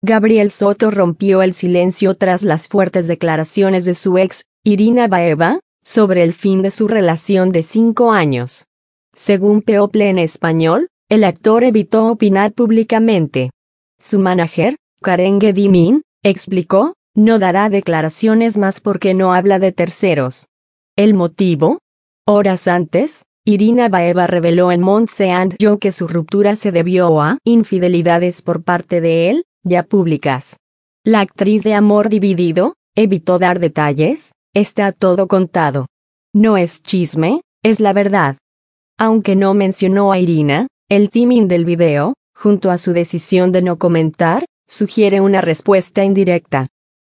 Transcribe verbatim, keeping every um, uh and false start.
Gabriel Soto rompió el silencio tras las fuertes declaraciones de su ex, Irina Baeva, sobre el fin de su relación de cinco años. Según People en español, el actor evitó opinar públicamente. Su manager, Karen Gedimin, explicó, no dará declaraciones más porque no habla de terceros. ¿El motivo? Horas antes, Irina Baeva reveló en Monse and Jo que su ruptura se debió a infidelidades por parte de él, ya públicas. La actriz de Amor Dividido evitó dar detalles, está todo contado. No es chisme, es la verdad. Aunque no mencionó a Irina, el timing del video, junto a su decisión de no comentar, sugiere una respuesta indirecta.